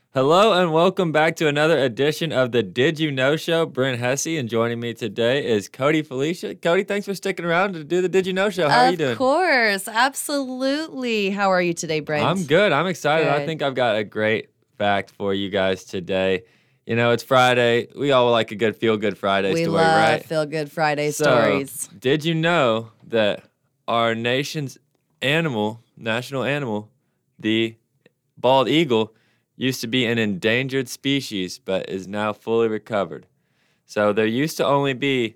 Hello and welcome back to another edition of the Did You Know Show. Brent Hesse, and joining me today is Cody Felicia. Cody, thanks for sticking around to do the Did You Know Show. How are you doing? Of course, absolutely. How are you today, Brent? I'm good. I'm excited. Good. I think I've got a great fact for you guys today. You know, it's Friday. We all like a good feel-good Friday story, right? We love feel-good Friday stories. Did you know that our nation's national animal, the bald eagle, used to be an endangered species, but is now fully recovered? So there used to only be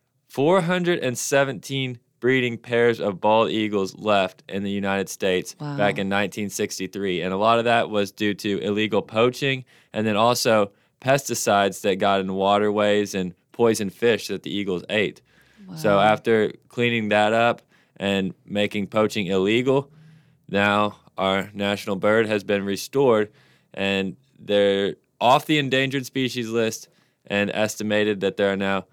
417 breeding pairs of bald eagles left in the United States back in 1963. And a lot of that was due to illegal poaching and then also pesticides that got in waterways and poisoned fish that the eagles ate. Wow. So after cleaning that up and making poaching illegal, now our national bird has been restored, and they're off the endangered species list, and estimated that there are now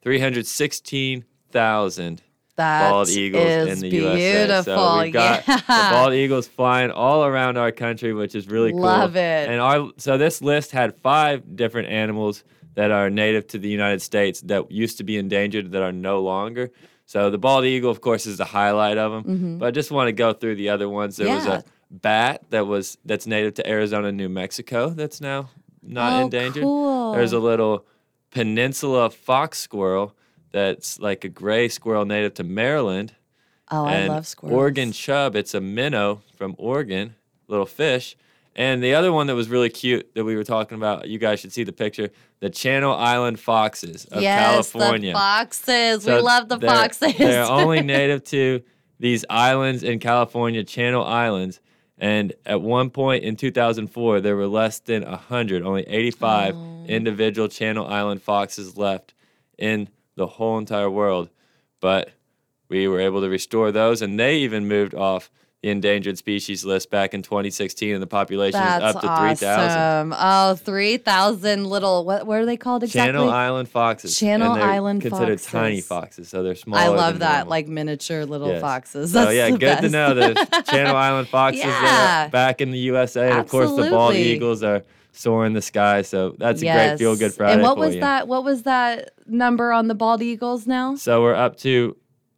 316,000 bald eagles in the USA. So we've got the bald eagles flying all around our country, which is really cool. Love it. And so this list had 5 different animals that are native to the United States that used to be endangered that are no longer. So the bald eagle, of course, is the highlight of them. Mm-hmm. But I just want to go through the other ones. There was a bat that's native to Arizona and New Mexico that's now not endangered. Cool. There's a little peninsula fox squirrel that's like a gray squirrel native to Maryland. Oh, and I love squirrels. Oregon chub, it's a minnow from Oregon, little fish. And the other one that was really cute that we were talking about, you guys should see the picture, the Channel Island foxes of California. Yes, the foxes. So we love the foxes. They're only native to these islands in California, Channel Islands. And at one point in 2004, there were less than 100, only 85 individual Channel Island foxes left in the whole entire world. But we were able to restore those, and they even moved off the endangered species list back in 2016, and the population is up to 3,000. Oh, 3,000 little, what are they called exactly? Channel Island foxes. Channel and they're Island considered foxes. tiny foxes, so they're smaller. I love than that, normal. like miniature little foxes. So That's yeah, the good best. to know there's Channel Island foxes that are back in the USA. And of course, the bald Absolutely. eagles are soaring the sky. So that's a great feel-good Friday And what for was you. that? What was that number on the bald eagles now? So we're up to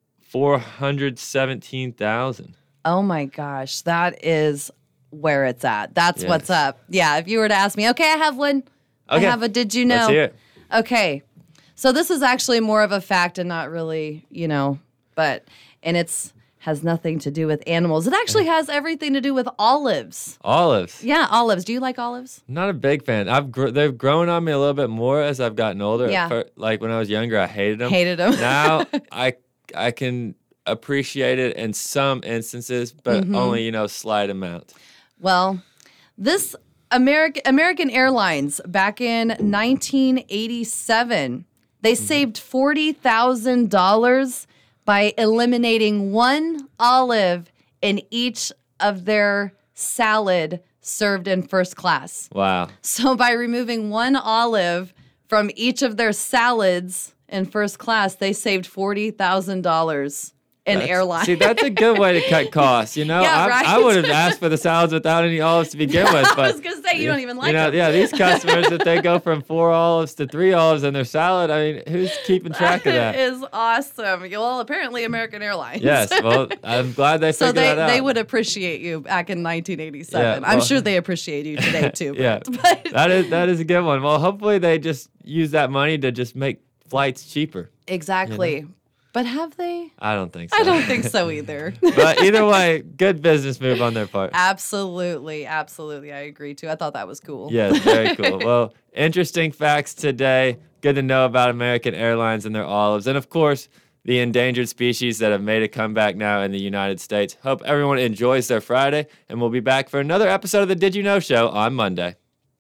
417,000. Oh my gosh, that is where it's at. That's what's up. Yeah, if you were to ask me, okay, I have one. Okay. I have a did you know? Let's hear it. Okay. So this is actually more of a fact and not really, and it's has nothing to do with animals. It actually has everything to do with olives. Olives. Yeah, olives. Do you like olives? Not a big fan. They've grown on me a little bit more as I've gotten older. Yeah. Like when I was younger, I hated them. Hated them. Now I can appreciate it in some instances, but only, slight amount. Well, this American Airlines back in 1987, they saved $40,000 by eliminating one olive in each of their salad served in first class. Wow. So by removing one olive from each of their salads in first class, they saved $40,000 in airlines. See, that's a good way to cut costs, Yeah, right? I would have asked for the salads without any olives to begin with. But I was going to say, you don't even like them. Yeah, these customers, if they go from 4 olives to 3 olives in their salad, I mean, who's keeping track of that? It is awesome. Well, apparently American Airlines. Yes, well, I'm glad they figured that out. So they would appreciate you back in 1987. Yeah, I'm well- sure they appreciate you today, too. Yeah, But that is a good one. Well, hopefully they just use that money to just make flights cheaper. exactly. But have they? I don't think so. I don't think so either. But either way, good business move on their part. Absolutely. I agree, too. I thought that was cool. Yes, very cool. Well, interesting facts today. Good to know about American Airlines and their olives. And, of course, the endangered species that have made a comeback now in the United States. Hope everyone enjoys their Friday, and we'll be back for another episode of the Did You Know Show on Monday.